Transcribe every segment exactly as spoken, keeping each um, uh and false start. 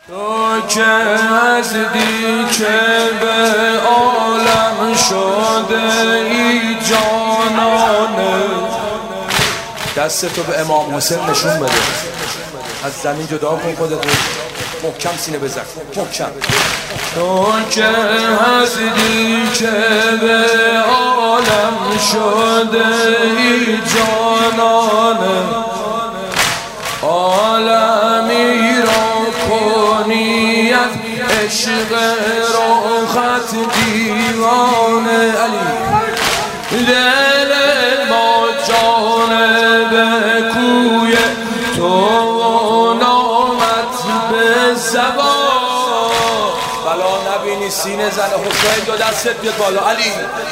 تو که هستی که به عالم شده ای جانانه. دست تو به امام حسین نشون بده، از زمین جدا کن خودت، محکم سینه بزن، محکم. تو که هستی که به عالم شده ای جانانه، عالمی را کنی از عشق روحت دیوانه. علی دل ما جانب کوی تو نامت به زبان، بلا نبینی سینه زن حسین دو دستت بیاد بالا. علی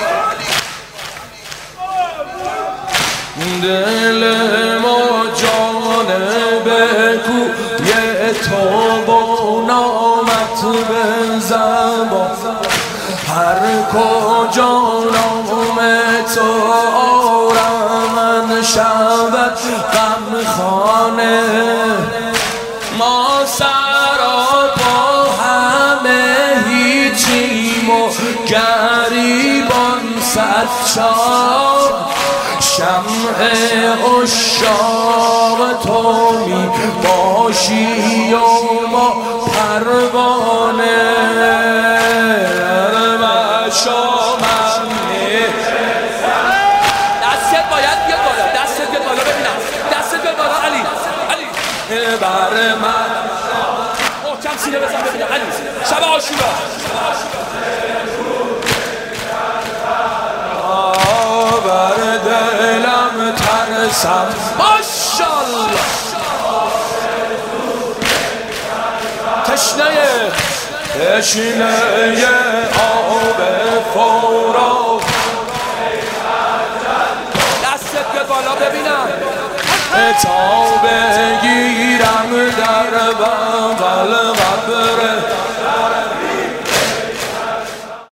دل ما جانب کوی تو با نامت به زبان، هر کجا نام تو آرمن شود غم خانه. ما سراپا همه هیچیم و گریبان صدشار، شمع عشاق تو می باشی و ما پروانه. دستت باید بیاد بالا، دستت بیاد بالا ببینم، دستت بیاد بالا. علی علی بر من محکم سینه بزن ببینم. علی شب عاشورا بر دلم ترسم. ماشالله تشنه تشنه آب فورا، دستت بیاد بالا ببینم تا بگیرم در بغل